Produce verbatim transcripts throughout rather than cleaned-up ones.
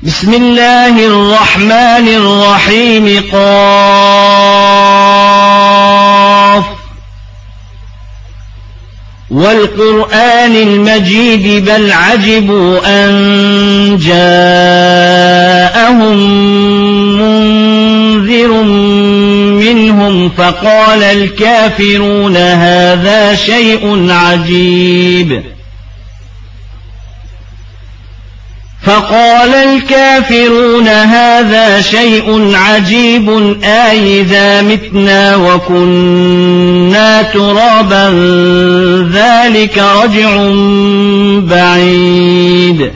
بسم الله الرحمن الرحيم. قاف والقرآن المجيد بل عجبوا أن جاءهم منذر منهم فقال الكافرون هذا شيء عجيب فقال الكافرون هذا شيء عجيب أإذا متنا وكنا ترابا ذلك رجع بعيد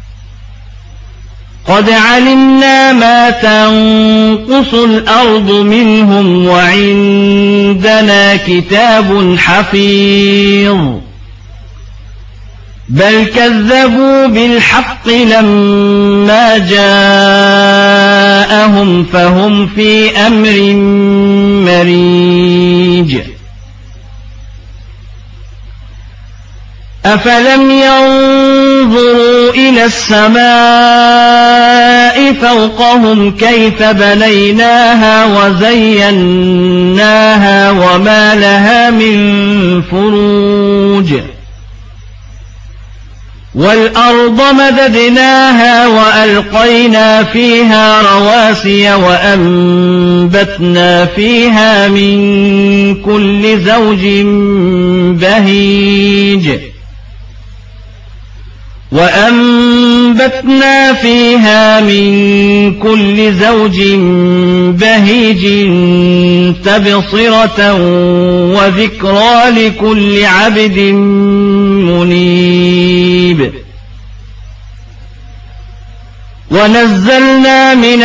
قد علمنا ما تنقص الأرض منهم وعندنا كتاب حفيظ بل كذبوا بالحق لما جاءهم فهم في أمر مريج أفلم ينظروا إلى السماء فوقهم كيف بنيناها وزيناها وما لها من فروج والأرض مددناها وألقينا فيها رواسي وأنبتنا فيها من كل زوج بهيج وأنبتنا فيها من كل زوج بهيج تبصرة وذكرى لكل عبد منيب ونزلنا من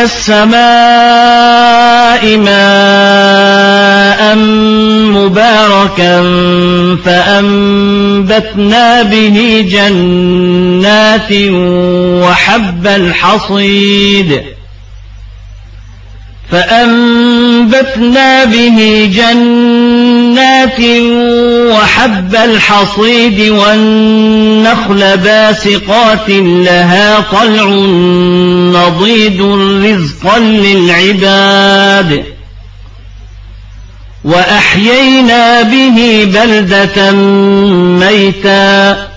السماء ماء مباركا فأنبتنا به جنات وحب الحصيد فأنبتنا به جنات وحب الحصيد والنخل باسقات لها طلع نضيد رزقا للعباد وأحيينا به بلدة ميتا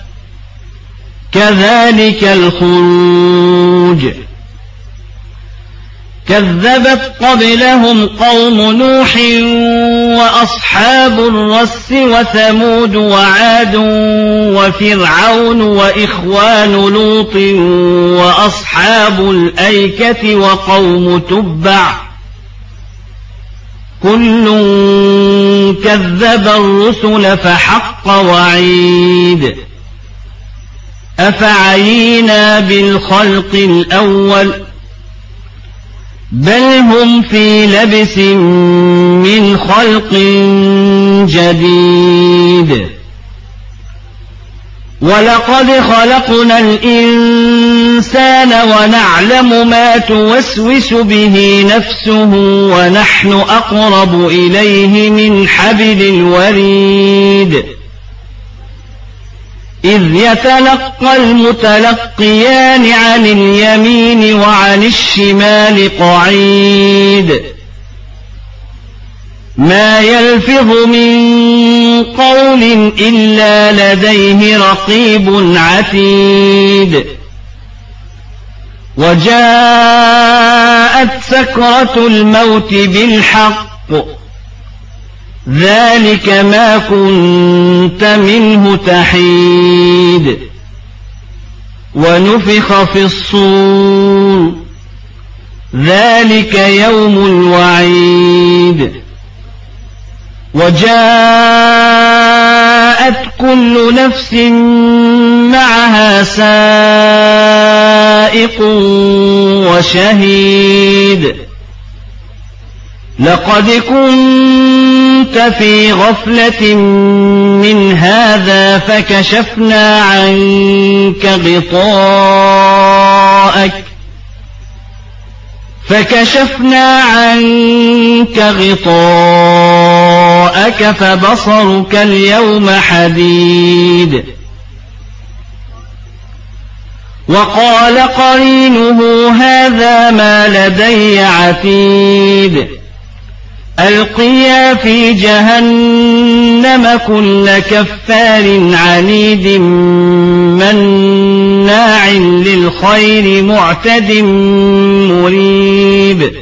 كذلك الخروج كذبت قبلهم قوم نوح وأصحاب الرس وثمود وعاد وفرعون وإخوان لوط وأصحاب الأيكة وقوم تبع كل كذب الرسل فحق وعيد أفعينا بالخلق الأول بل هم في لبس من خلق جديد ولقد خلقنا الإنسان ونعلم ما توسوس به نفسه ونحن أقرب إليه من حبل الوريد إذ يتلقى المتلقيان عن اليمين وعن الشمال قعيد ما يلفظ من قول إلا لديه رقيب عتيد وجاءت سكرة الموت بالحق ذلك ما كنت منه تحيد ونفخ في الصور ذلك يوم الوعيد وجاءت كل نفس معها سائق وشهيد لقد كنت في غفلة من هذا فكشفنا عنك غطاءك فكشفنا عنك غطاءك فبصرك اليوم حديد وقال قرينه هذا ما لدي عتيد ألقيا في جهنم كل كفار عنيد مناع للخير معتد مريب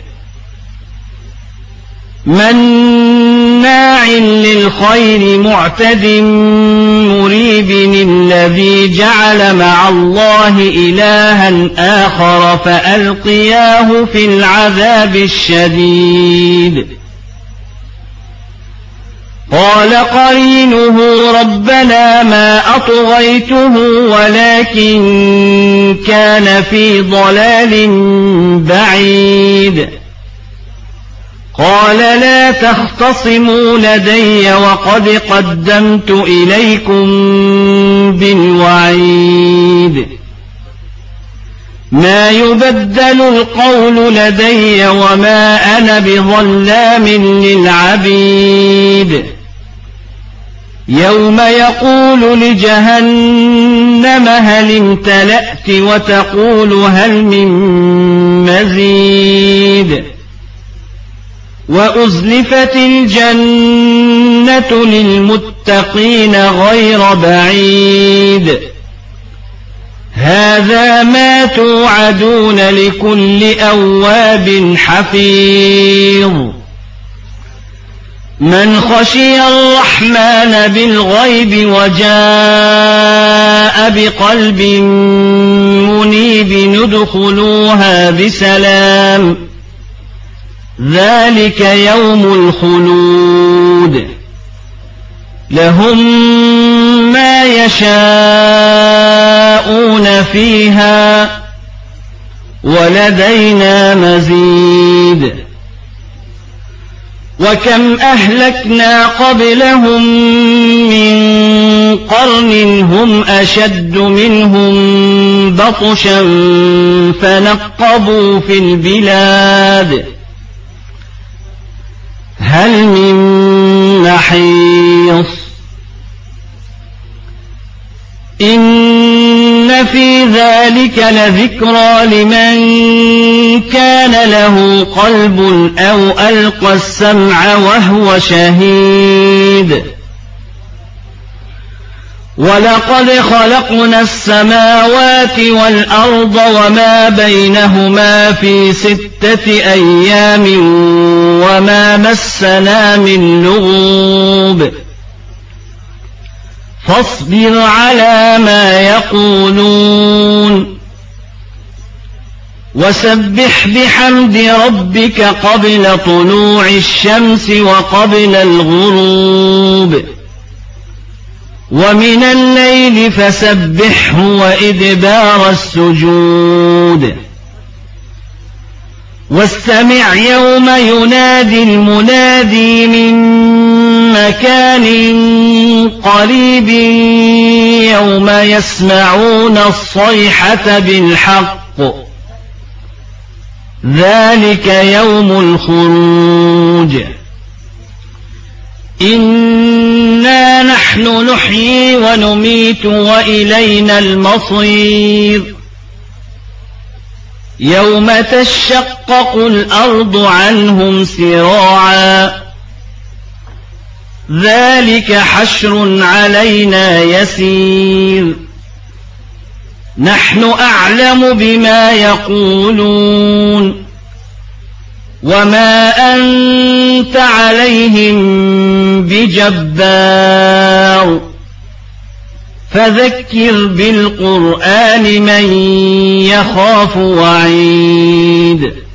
مناع للخير معتد مريب الذي جعل مع الله إلها آخر فألقياه في العذاب الشديد قال قرينه ربنا ما أطغيته ولكن كان في ضلال بعيد قال لا تختصموا لدي وقد قدمت إليكم بالوعيد ما يبدل القول لدي وما أنا بظلام للعبيد يوم يقول لجهنم هل امتلأت وتقول هل من مزيد وأزلفت الجنة للمتقين غير بعيد هذا ما توعدون لكل أواب حفيظ من خشي الرحمن بالغيب وجاء بقلب منيب ندخلوها بسلام ذلك يوم الخلود لهم ما يشاءون فيها ولدينا مزيد وكم أهلكنا قبلهم من قرن هم أشد منهم بطشا فنقبوا في البلاد هل من محيص إن في ذلك لذكرى لمن كان له قلب أو ألقى السمع وهو شهيد ولقد خلقنا السماوات والأرض وما بينهما في ستة أيام وما مسنا من لغوب فاصبر على ما يقولون وسبح بحمد ربك قبل طلوع الشمس وقبل الغروب ومن الليل فسبحه وإدبار السجود واستمع يوم ينادي المنادي من مكان قريب يوم يسمعون الصيحة بالحق ذلك يوم الخروج إنا نحن نحيي ونميت وإلينا المصير يوم تشقق الأرض عنهم سراعا ذلك حشر علينا يسير نحن أعلم بما يقولون وما أنت عليهم بجبار فذكر بالقرآن من يخاف وعيد